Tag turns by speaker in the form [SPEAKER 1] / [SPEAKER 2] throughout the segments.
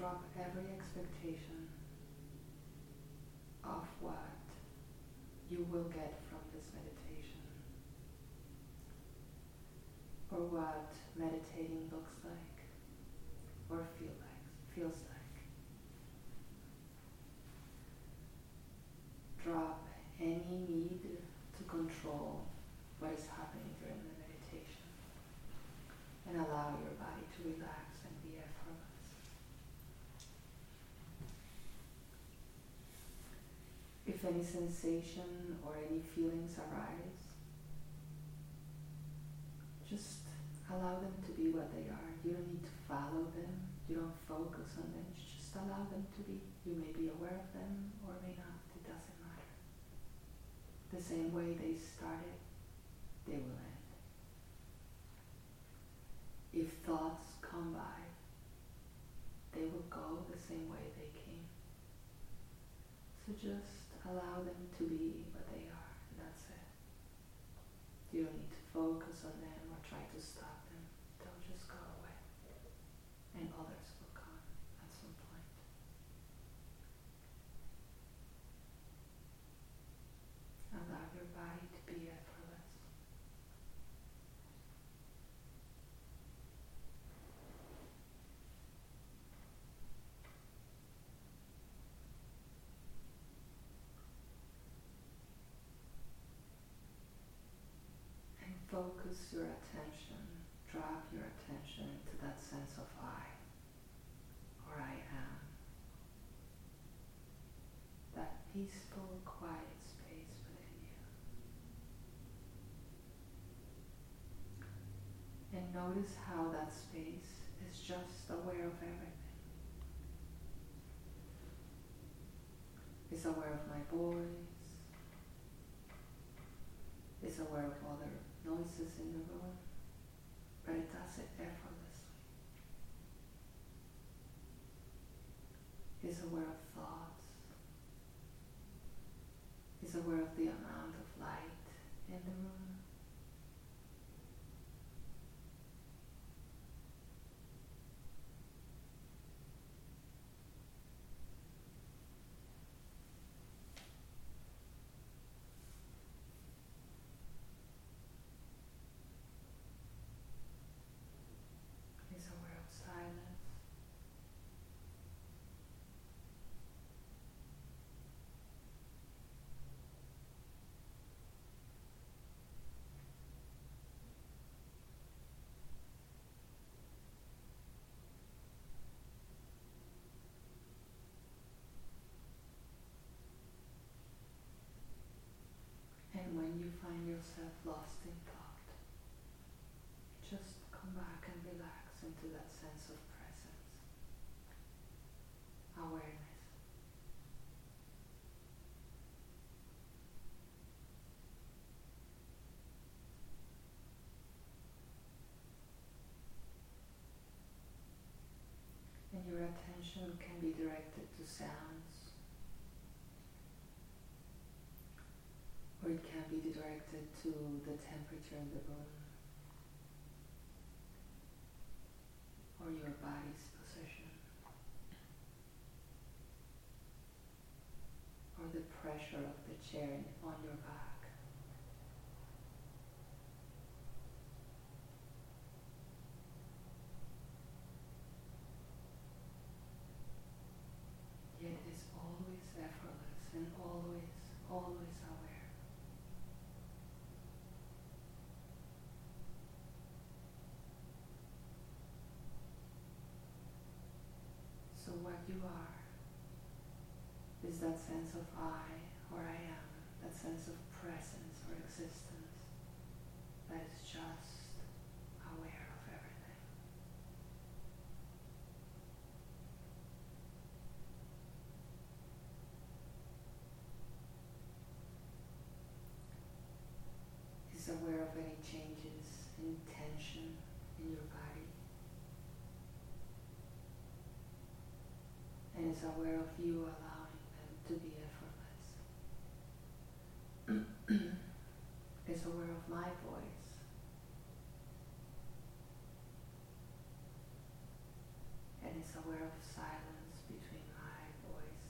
[SPEAKER 1] drop every expectation of what you will get from this meditation, or what meditating looks like or feels like. Drop any need to control what is happening during the meditation and allow your body to relax and be effortless. If any sensation or any feelings arise, just allow them to be what they are. You don't need to follow them. You don't focus on them. Just allow them to be. You may be aware of them or may not. It doesn't matter. The same way they started, they will end. If thoughts come by, they will go the same way they came. So just allow them to be what they are, and that's it. You don't need to focus on them or try to stop them. They'll just go away, and others will come at some point. Allow your body to be effortless. And focus your attention, drop your attention into that sense of I, or I am. That peaceful, quiet space within you. And notice how that space is just aware of everything. It's aware of my voice. It's aware of other noises in the room, but it does it effortlessly. It's aware of thoughts. It's aware of the amount of light in the room. It's aware of silence. And when you find yourself lost in thought, just come back and relax into that sense of presence, awareness. And your attention can be directed to sounds, or it can be directed to the temperature in the room, or your body's position, or the pressure of the chair on your back. Yet it is always effortless and always, always aware. So what you are is that sense of I, or I am, that sense of presence or existence that is just aware of everything. Is aware of any changes in tension in your body, and is aware of you allowing them to be effortless. Is aware of my voice, and is aware of silence between my voice.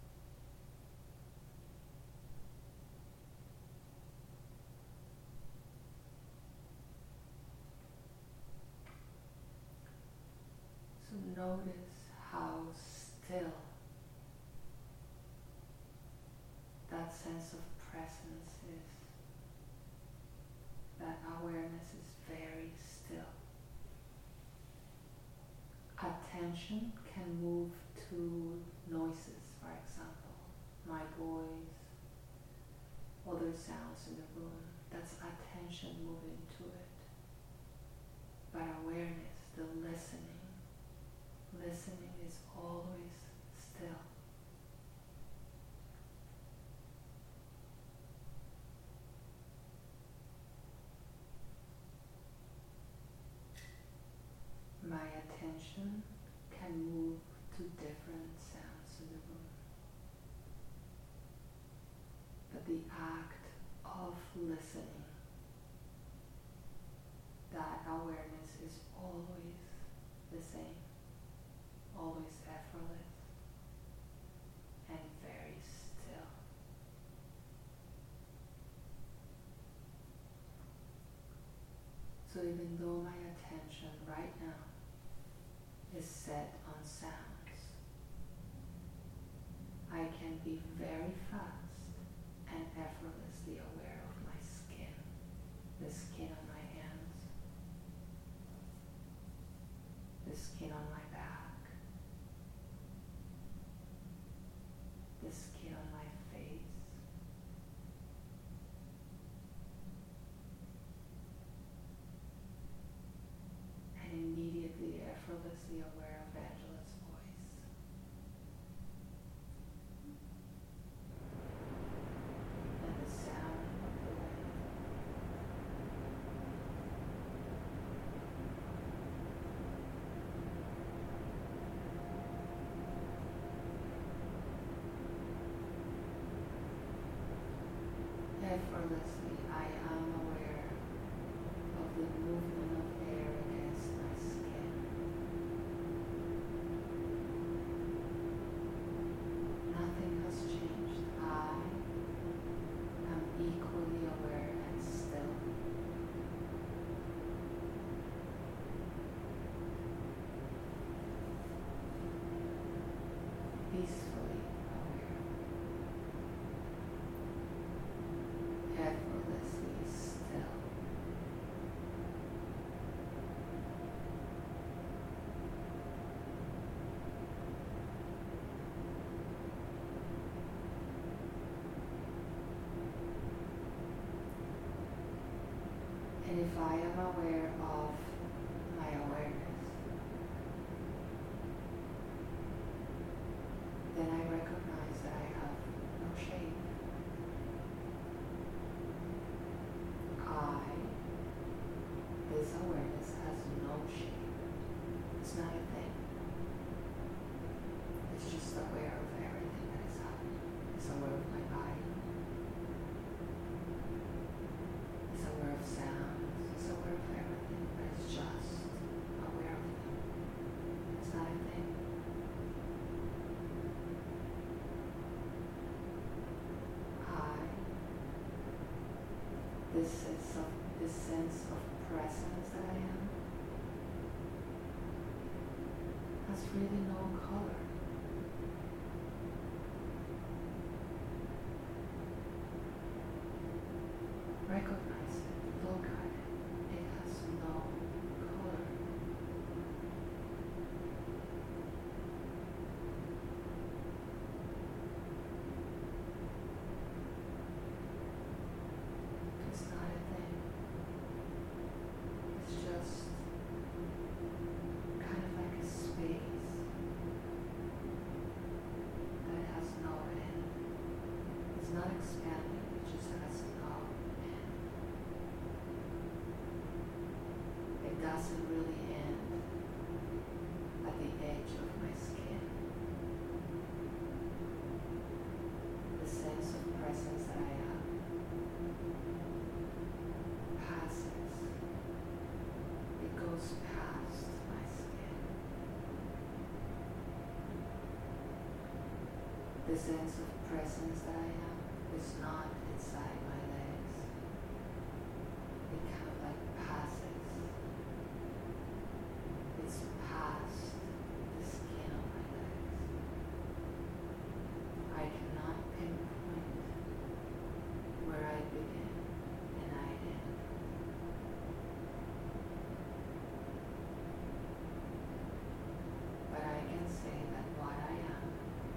[SPEAKER 1] So notice how still that sense of presence is. That awareness is very still. Attention can move to noises, for example, my voice, other sounds in the room. That's attention moving to it. But awareness, the listening is always still. My attention can move to different sounds in the room. But the act of listening, that awareness is always the same, always effortless and very still. So even though my attention right now is set on sounds, I can be very fast and effortlessly aware of my skin, the skin on my hands, the skin on my back, the skin on my face, and immediately effortlessly aware of Angela's voice. And the sound of the wind. Effortlessly, I am aware of the movement of air against my skin. Nothing has changed. I am equally aware and still. Peacefully aware. Effortlessly still. And if I am aware of my awareness, then I recognize that I have no shape. This awareness has no shape. It's not a thing. It's just aware of everything that is happening. It's aware of my body. It's aware of sounds. It's aware of everything, but it's just aware of them. It's not a thing. This sense of presence that I am has really no color. Recognize it, look at it. It has no color. It's not a thing. It's just kind of like a space that has no end. It's not expanding, it just has no end. It doesn't really end at the edge of my skin. The sense of presence that I have passes. It goes past my skin. The sense of presence that I am is not inside my legs. It kind of like passes. It's past the skin of my legs. I cannot pinpoint where I begin and I end. But I can say that what I am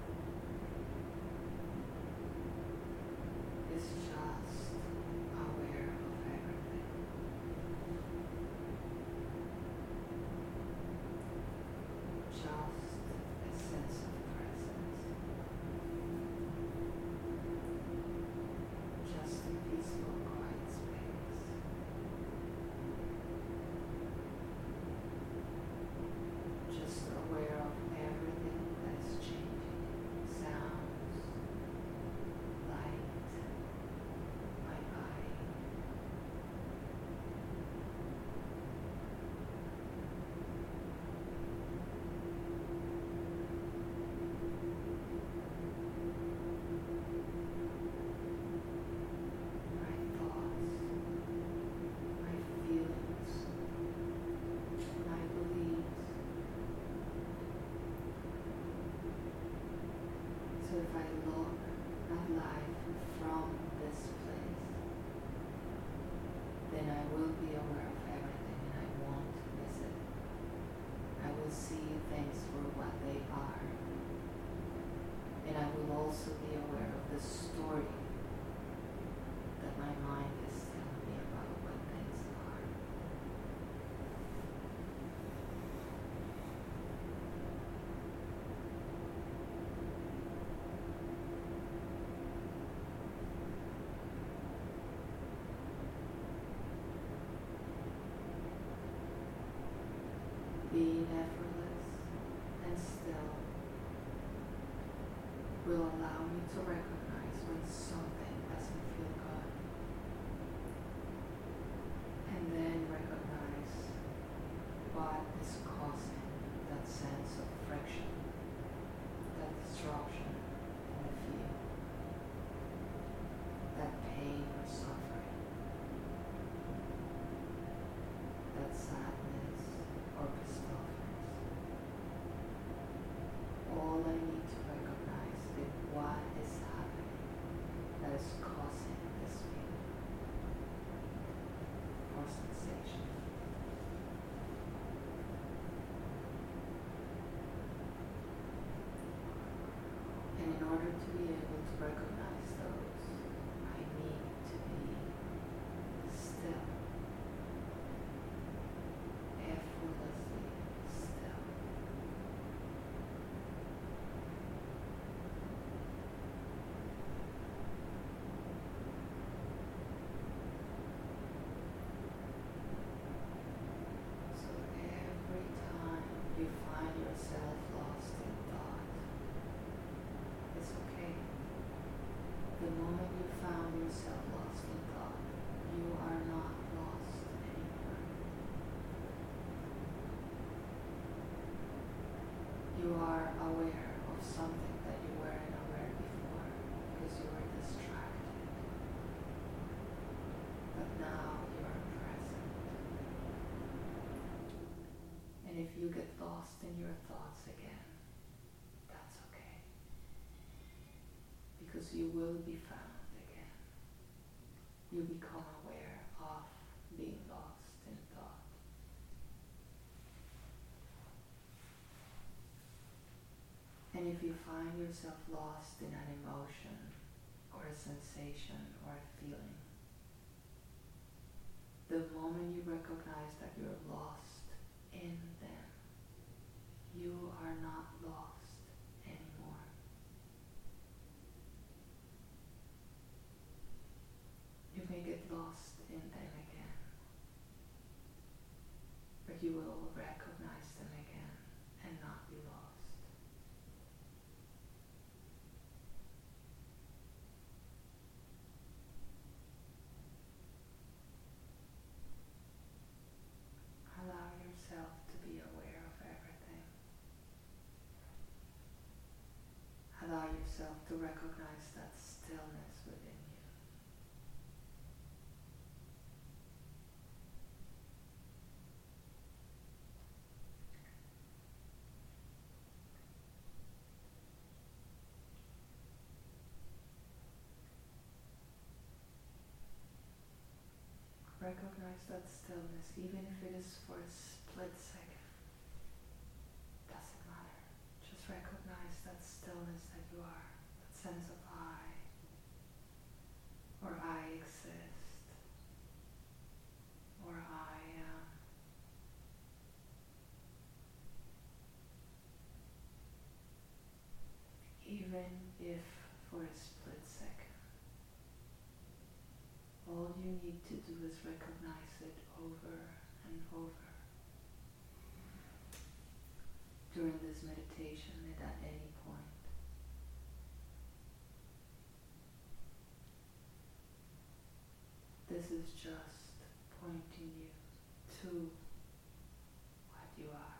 [SPEAKER 1] is just aware of everything. Just a sense of presence. Just a peaceful, quiet space. Just aware of everything that is changing. Sounds, light, my body. My thoughts, my feelings, my beliefs. So if I look at life from this place, then I will be aware of everything and I won't miss it. I will see things for what they are. And I will also be aware of the story that my mind is telling me about what things are. Being effortless and still will allow me to recognize when something doesn't feel good. And then recognize what is causing that sense of friction, that disruption in the field, that pain or suffering, that sadness or pissed-offness. All I need to recognize is what is happening that is causing this feeling or sensation. And in order to be able to recognize those, I need to be still, effortlessly still. So every time you find yourself lost in thought, it's okay. The moment you found yourself lost in thought, you are not lost anymore. You are aware of something that you weren't aware before because you were distracted. But now you are present. And if you get lost in your thoughts again, that's okay. Because you will be found again. You become aware of being lost in thought. And if you find yourself lost in an emotion or a sensation or a feeling, the moment you recognize that you're lost in them, you are not lost anymore. You may get lost in them again, but you will recognize them again and not be lost. Allow yourself to be aware of everything. Allow yourself yourself to recognize that stillness within you. Recognize that stillness, even if it is for a split second. Doesn't matter. Just recognize that stillness that you are, that sense of I, or I exist, or I am. Even if for a split second, all you need to do is recognize it over and over during this meditation and at any point. This is just pointing you to what you are.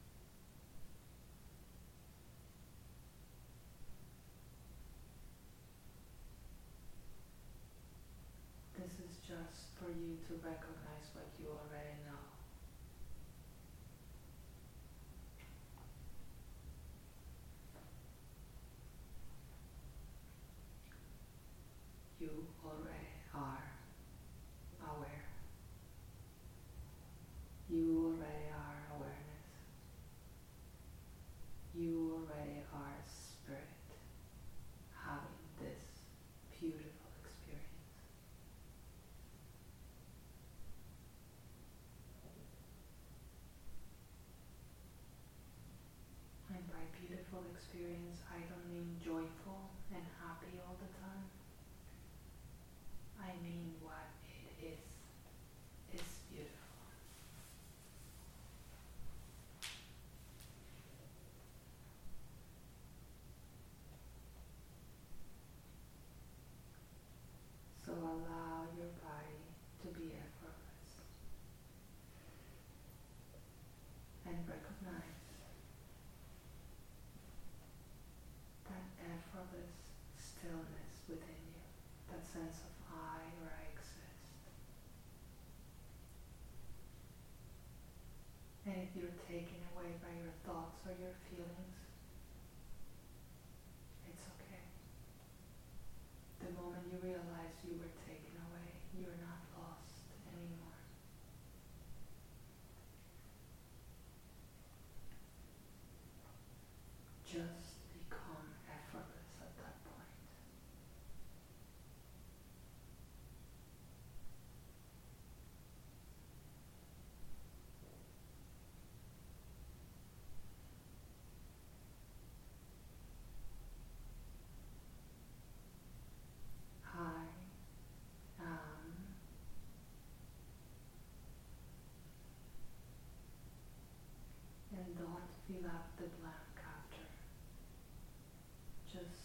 [SPEAKER 1] This is just for you to recognize what you already know. You already are aware. You already are awareness. You already are spirit, having this beautiful experience. And by beautiful experience, I don't mean joyful and happy all the time. I mean what it is beautiful. So allow your body to be effortless and recognize that effortless stillness within you, that sense of I or I exist. And if you're taken away by your thoughts or your feelings, it's okay. The moment you realize you were taken away, you're not lost anymore. Just become effortless at that point. I am, and don't fill up the blank after. Just